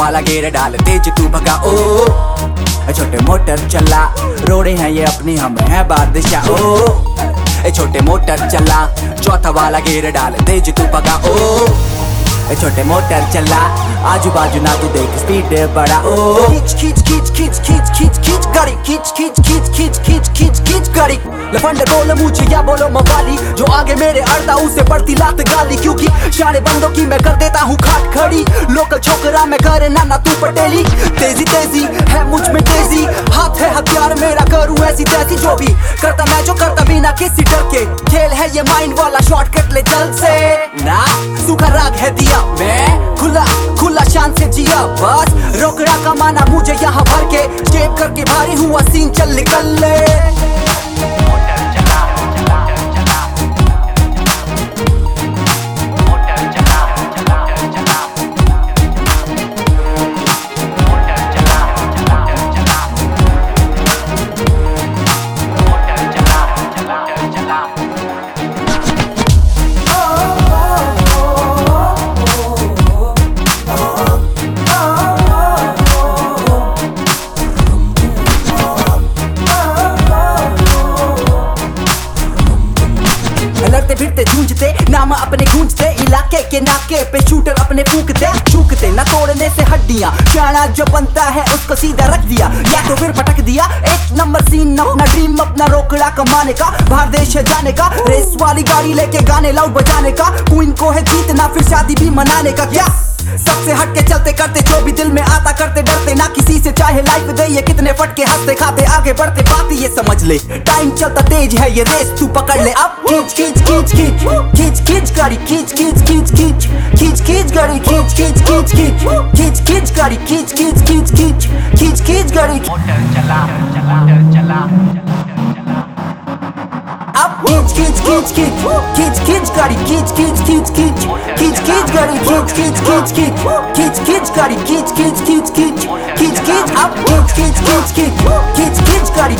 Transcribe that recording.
वाला गेर डाल तेज तू भगा ओ। छोटे मोटर चला रोड़े हैं ये अपनी, हम हैं बादशाह ओ। छोटे मोटर चला चौथा वाला गेर डाल तेज तू भगा ओ। छोटे मोटर चला आजू बाजू ना तू देख स्पीड बड़ा ओ। खींच खींच खींच खींच खींच खींच खींच गाड़ी, खींच खींच खींच खींच खींच खींच खींच गाड़ी। लफंडे बोलो मुझे या बोलो मवाली, जो आगे मेरे अड़ता उसे पड़ती लात गाली। क्योंकि शाने बंदों की मैं कर देता हूँ खाट खड़ी, लोकल छोकरा मैं करे ना तू पटेली। तेजी तेजी है मुझ में तेजी, हाथ है हथियार मेरा करूँ ऐसी तैसी। जो भी करता मैं जो करता बिना किसी डर के, खेल है ये माइंड वाला शॉर्टकट ले जल्द से ना। सूखा राग है दिया मैं खुला खुला शान से जिया, बस रोकड़ा कमाना मुझे यहाँ भर के। जेब करके भारी हुआ सीन चल निकल ले। लड़ते फिरते झूंझते नाम अपने गूंजते, इलाके के नाके पे शूटर अपने फूकते। चूकते न तोड़ने से हड्डियां, शाना जो बनता है उसको सीधा रख दिया या तो फिर पटक दिया। एक नंबर सीन अपना ड्रीम अपना रोकड़ा कमाने का, बाहर देश है जाने का, रेस वाली गाड़ी लेके गाने लाउड बजाने का। क्वीन को है जीतना फिर शादी भी मनाने का। क्या सबसे हटके चलते करते जो भी दिल में आता करते, डरते ना किसी से चाहे लाइफ दे ये कितने फटके, हंसते खाते आगे बढ़ते। बात ये समझ ले टाइम चलता तेज है ये रेस तू पकड़ ले अब। खींच खींच खींच खींच खींच खींच गाड़ी, खींच खींच खींच खींच खींच खींच गाड़ी, खींच खींच खींच खींच खींच खींच गाड़ी, खींच खींच खींच खींच खींच खींच गाड़ी। मोटर चला मोटर चला अब खींच खींच खींच खींच खींच खींच गाड़ी, खींच खींच खींच खींच खींच खींच गाड़ी, खींच खींच खींच खींच खींच खींच गाड़ी, खींच खींच खींच खींच खींच खींच अब खींच खींच खींच खींच खींच खींच गाड़ी।